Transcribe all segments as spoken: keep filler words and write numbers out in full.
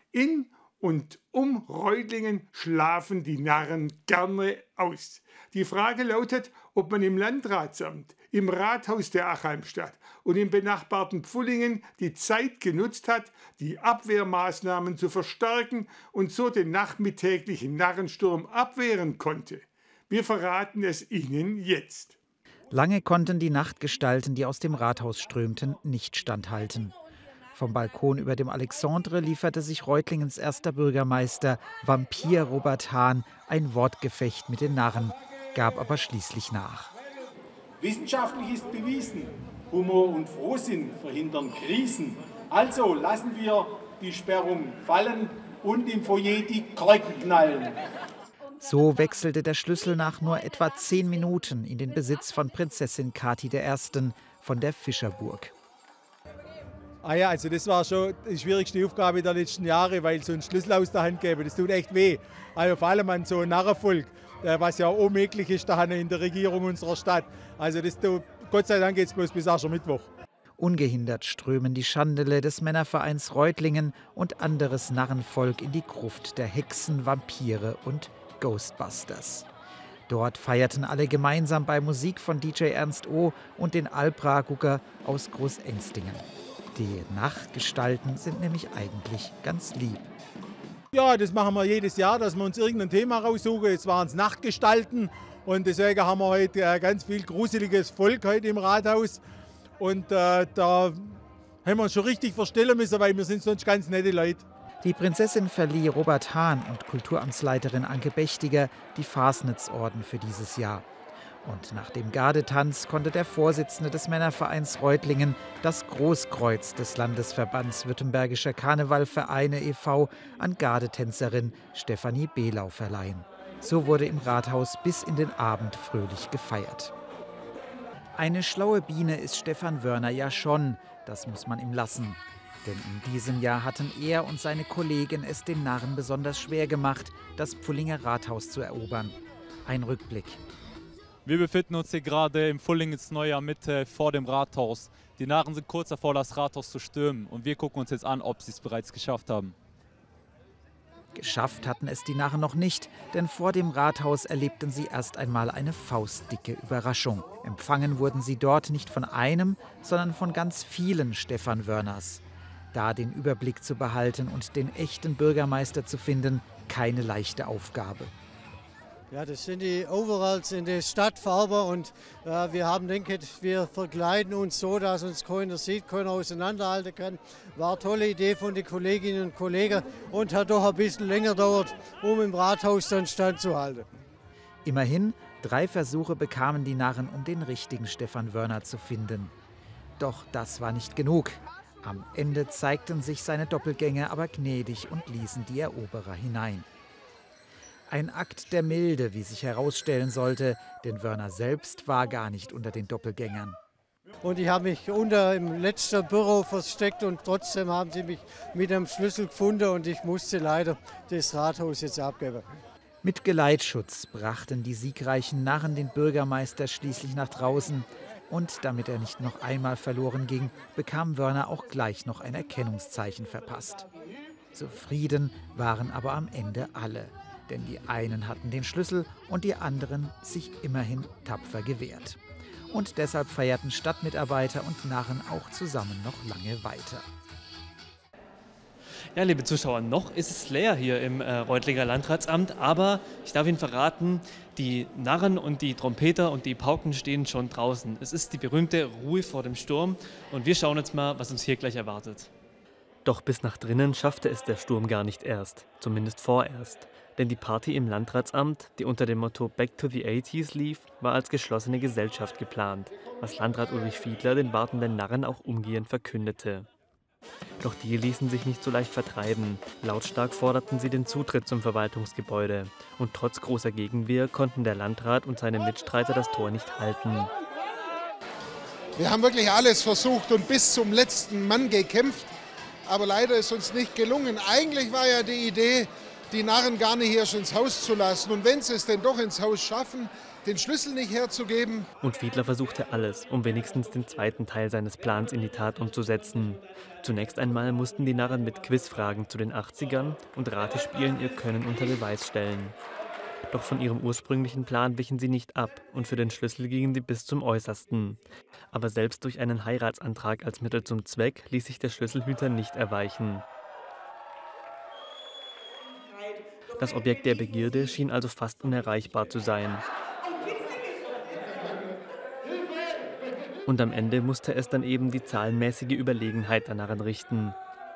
In und um Reutlingen schlafen die Narren gerne aus. Die Frage lautet, ob man im Landratsamt, im Rathaus der Achheimstadt und im benachbarten Pfullingen die Zeit genutzt hat, die Abwehrmaßnahmen zu verstärken und so den nachmittäglichen Narrensturm abwehren konnte. Wir verraten es Ihnen jetzt. Lange konnten die Nachtgestalten, die aus dem Rathaus strömten, nicht standhalten. Vom Balkon über dem Alexandre lieferte sich Reutlingens erster Bürgermeister, Vampir Robert Hahn, ein Wortgefecht mit den Narren, gab aber schließlich nach. Wissenschaftlich ist bewiesen, Humor und Frohsinn verhindern Krisen. Also lassen wir die Sperrung fallen und im Foyer die Korken knallen. So wechselte der Schlüssel nach nur etwa zehn Minuten in den Besitz von Prinzessin Kathi der Ersten von der Fischerburg. Ah ja, also das war schon die schwierigste Aufgabe der letzten Jahre, weil so einen Schlüssel aus der Hand geben, das tut echt weh. Also vor allem an so ein Narrenvolk, was ja unmöglich ist da in der Regierung unserer Stadt. Also das tut, Gott sei Dank geht es bloß bis Aschermittwoch. Ungehindert strömen die Schandele des Männervereins Reutlingen und anderes Narrenvolk in die Gruft der Hexen, Vampire und Ghostbusters. Dort feierten alle gemeinsam bei Musik von D J Ernst O. und den Alpragucker aus Großenstingen. Die Nachtgestalten sind nämlich eigentlich ganz lieb. Ja, das machen wir jedes Jahr, dass wir uns irgendein Thema raussuchen. Jetzt waren es Nachtgestalten und deswegen haben wir heute ganz viel gruseliges Volk heute im Rathaus. Und äh, da haben wir uns schon richtig verstellen müssen, weil wir sind sonst ganz nette Leute. Die Prinzessin verlieh Robert Hahn und Kulturamtsleiterin Anke Bechtiger die Fasnitzorden für dieses Jahr. Und nach dem Gardetanz konnte der Vorsitzende des Männervereins Reutlingen das Großkreuz des Landesverbands Württembergischer Karnevalvereine e V an Gardetänzerin Stefanie Behlau verleihen. So wurde im Rathaus bis in den Abend fröhlich gefeiert. Eine schlaue Biene ist Stefan Wörner ja schon, das muss man ihm lassen. Denn in diesem Jahr hatten er und seine Kollegen es den Narren besonders schwer gemacht, das Pfullinger Rathaus zu erobern. Ein Rückblick. Wir befinden uns hier gerade im Pfullingens Neujahr Mitte vor dem Rathaus. Die Narren sind kurz davor, das Rathaus zu stürmen. Und wir gucken uns jetzt an, ob sie es bereits geschafft haben. Geschafft hatten es die Narren noch nicht, denn vor dem Rathaus erlebten sie erst einmal eine faustdicke Überraschung. Empfangen wurden sie dort nicht von einem, sondern von ganz vielen Stefan Wörners. Da den Überblick zu behalten und den echten Bürgermeister zu finden, keine leichte Aufgabe. Ja, das sind die Overalls in der Stadtfarbe und äh, wir haben denkt, wir verkleiden uns so, dass uns keiner sieht, keiner auseinanderhalten kann. War eine tolle Idee von den Kolleginnen und Kollegen und hat doch ein bisschen länger gedauert, um im Rathaus dann standzuhalten. Immerhin, drei Versuche bekamen die Narren, um den richtigen Stefan Wörner zu finden. Doch das war nicht genug. Am Ende zeigten sich seine Doppelgänger aber gnädig und ließen die Eroberer hinein. Ein Akt der Milde, wie sich herausstellen sollte, denn Wörner selbst war gar nicht unter den Doppelgängern. Und ich habe mich unter im letzten Büro versteckt und trotzdem haben sie mich mit dem Schlüssel gefunden und ich musste leider das Rathaus jetzt abgeben. Mit Geleitschutz brachten die siegreichen Narren den Bürgermeister schließlich nach draußen. Und damit er nicht noch einmal verloren ging, bekam Wörner auch gleich noch ein Erkennungszeichen verpasst. Zufrieden waren aber am Ende alle. Denn die einen hatten den Schlüssel und die anderen sich immerhin tapfer gewehrt. Und deshalb feierten Stadtmitarbeiter und Narren auch zusammen noch lange weiter. Ja, liebe Zuschauer, noch ist es leer hier im äh, Reutlinger Landratsamt, aber ich darf Ihnen verraten, die Narren und die Trompeter und die Pauken stehen schon draußen. Es ist die berühmte Ruhe vor dem Sturm und wir schauen jetzt mal, was uns hier gleich erwartet. Doch bis nach drinnen schaffte es der Sturm gar nicht erst, zumindest vorerst. Denn die Party im Landratsamt, die unter dem Motto Back to the eighties lief, war als geschlossene Gesellschaft geplant, was Landrat Ulrich Fiedler den wartenden Narren auch umgehend verkündete. Doch die ließen sich nicht so leicht vertreiben. Lautstark forderten sie den Zutritt zum Verwaltungsgebäude. Und trotz großer Gegenwehr konnten der Landrat und seine Mitstreiter das Tor nicht halten. Wir haben wirklich alles versucht und bis zum letzten Mann gekämpft. Aber leider ist uns nicht gelungen. Eigentlich war ja die Idee, die Narren gar nicht erst ins Haus zu lassen. Und wenn sie es denn doch ins Haus schaffen, den Schlüssel nicht herzugeben. Und Fiedler versuchte alles, um wenigstens den zweiten Teil seines Plans in die Tat umzusetzen. Zunächst einmal mussten die Narren mit Quizfragen zu den achtzigern und Ratespielen ihr Können unter Beweis stellen. Doch von ihrem ursprünglichen Plan wichen sie nicht ab und für den Schlüssel gingen sie bis zum Äußersten. Aber selbst durch einen Heiratsantrag als Mittel zum Zweck ließ sich der Schlüsselhüter nicht erweichen. Das Objekt der Begierde schien also fast unerreichbar zu sein. Und am Ende musste es dann eben die zahlenmäßige Überlegenheit der Narren richten.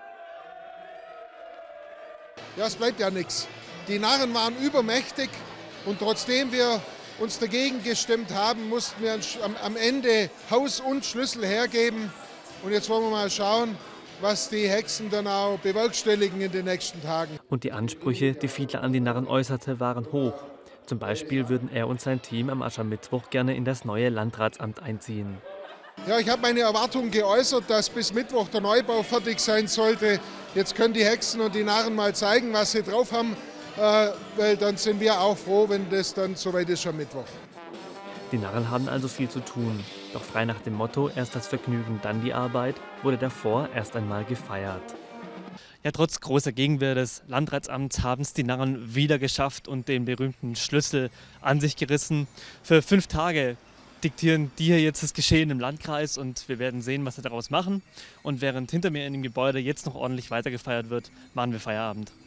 Ja, es bleibt ja nichts. Die Narren waren übermächtig und trotzdem wir uns dagegen gestimmt haben, mussten wir am Ende Haus und Schlüssel hergeben. Und jetzt wollen wir mal schauen, was die Hexen dann auch bewerkstelligen in den nächsten Tagen. Und die Ansprüche, die Fiedler an die Narren äußerte, waren hoch. Zum Beispiel würden er und sein Team am Aschermittwoch gerne in das neue Landratsamt einziehen. Ja, ich habe meine Erwartung geäußert, dass bis Mittwoch der Neubau fertig sein sollte. Jetzt können die Hexen und die Narren mal zeigen, was sie drauf haben, äh, weil dann sind wir auch froh, wenn das dann soweit ist am Mittwoch. Die Narren haben also viel zu tun. Doch frei nach dem Motto, erst das Vergnügen, dann die Arbeit, wurde davor erst einmal gefeiert. Ja, trotz großer Gegenwehr des Landratsamts haben es die Narren wieder geschafft und den berühmten Schlüssel an sich gerissen. Für fünf Tage diktieren die hier jetzt das Geschehen im Landkreis und wir werden sehen, was sie daraus machen. Und während hinter mir in dem Gebäude jetzt noch ordentlich weitergefeiert wird, machen wir Feierabend.